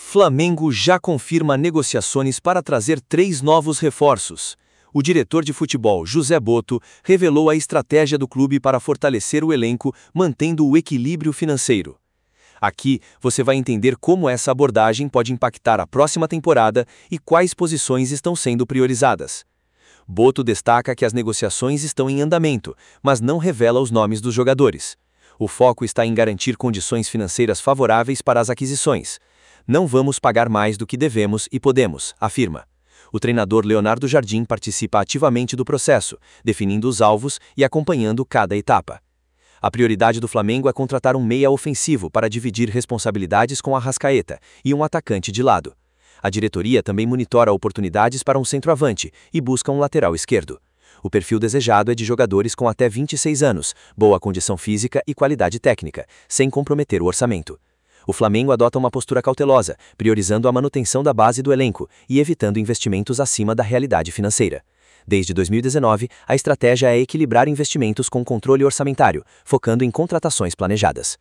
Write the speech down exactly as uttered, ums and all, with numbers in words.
Flamengo já confirma negociações para trazer três novos reforços. O diretor de futebol, José Botto, revelou a estratégia do clube para fortalecer o elenco, mantendo o equilíbrio financeiro. Aqui, você vai entender como essa abordagem pode impactar a próxima temporada e quais posições estão sendo priorizadas. Botto destaca que as negociações estão em andamento, mas não revela os nomes dos jogadores. O foco está em garantir condições financeiras favoráveis para as aquisições. Não vamos pagar mais do que devemos e podemos, afirma. O treinador Leonardo Jardim participa ativamente do processo, definindo os alvos e acompanhando cada etapa. A prioridade do Flamengo é contratar um meia ofensivo para dividir responsabilidades com Arrascaeta e um atacante de lado. A diretoria também monitora oportunidades para um centroavante e busca um lateral esquerdo. O perfil desejado é de jogadores com até vinte e seis anos, boa condição física e qualidade técnica, sem comprometer o orçamento. O Flamengo adota uma postura cautelosa, priorizando a manutenção da base do elenco e evitando investimentos acima da realidade financeira. Desde dois mil e dezenove, a estratégia é equilibrar investimentos com controle orçamentário, focando em contratações planejadas.